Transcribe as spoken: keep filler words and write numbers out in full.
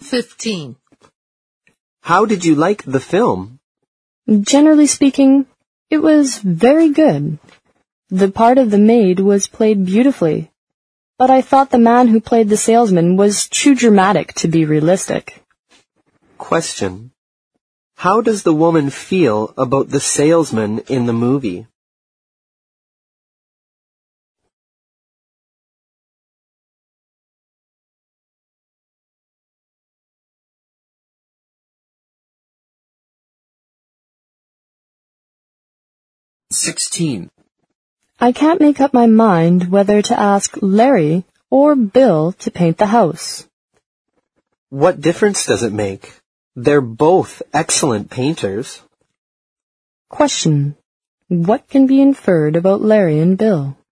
fifteen. How did you like the film? Generally speaking, it was very good. The part of the maid was played beautifully, but I thought the man who played the salesman was too dramatic to be realistic. Question. How does the woman feel about the salesman in the movie? sixteen. I can't make up my mind whether to ask Larry or Bill to paint the house. What difference does it make? They're both excellent painters. Question. What can be inferred about Larry and Bill?